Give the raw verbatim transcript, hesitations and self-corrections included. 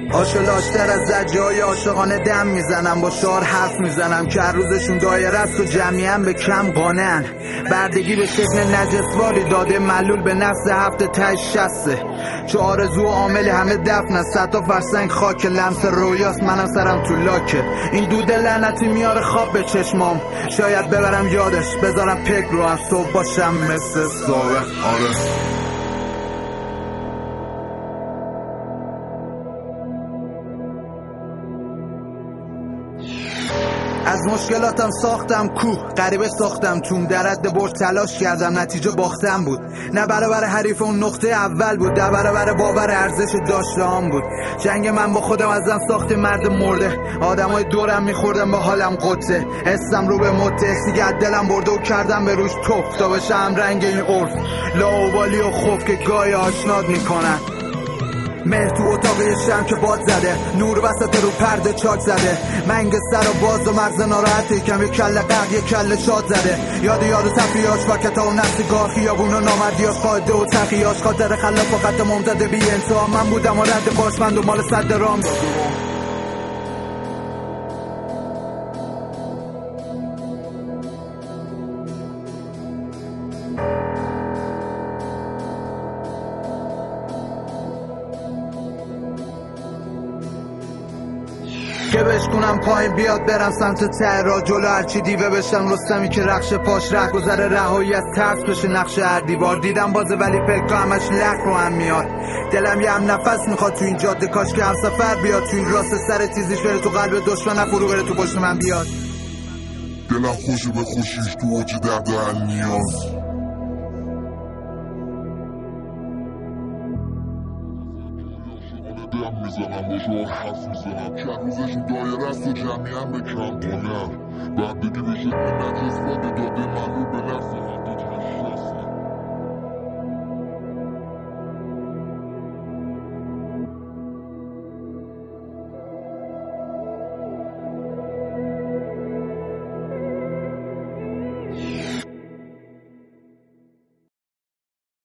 آشلاشتر از زجای عاشقانه دم میزنم، با شعار حرف میزنم که هر روزشون دایره است و جمعیاً به کم قانعن. بردگی به شکل نجسواری داده معلول به نفس هفته تش شسته، چو آرزو و عامل همه دفن، صد تا فرسنگ خاک لمس رویاست، منم سرم تو لاکه. این دود لعنتی میاره خواب به چشمام، شاید ببرم یادش بذارم پک رو هم صبح باشم مثل صبح. آره از مشکلاتم ساختم کوه، غریبه ساختم توم، در حد برد تلاش کردم، نتیجه باختم بود. نه برابر حریف اون نقطه اول بود، نه برابر باور ارزش داشته هم بود. جنگ من با خودم ازم ساخت مرد مرده، آدمای دورم میخوردم به حالم قطه، حسم رو به مته، سیگه دلم برده و کردم به روش توف تا بشم رنگ این عرف، لاوبالی و خوف که گای آشناد میکنن. مهر تو اتاق شم که باد زده، نور وسط رو پرده چاک زده، منگ سر و باز و مغز ناراحته، کم یک کل قرق یک کل شاد زده. یاد یاد و تفریاش و کتا و نفسی گاه، خیابون و نامردیاش، قاعده و تقیاش، خاطر خلاف و خط ممتد بی انتها. من بودم و رد پاسمند و مال صد رام که بشکنم پایین بیاد برم سمت ته را، جلو هرچی دیوه بشم رستمی که رخش پاش ره گذره، رهایی از ترس بشه نقش هر دیوار. دیدم بازه ولی پلکا همش لق رو هم میاد، دلم یه هم نفس میخواد تو این جاده، کاش که هم سفر بیاد تو این راست سر تیزیش بره تو قلب دشمن، نفرو بره تو پشت من بیاد. دلم خوشه به خوشیش تو اوج درد هل نیاز، دم میزنم با شعار حرف میزنم که هر روزشون دایره است و جمعیاً به کم قانعن. بردگی به شکل نجسواری داده معلول به نفس هفته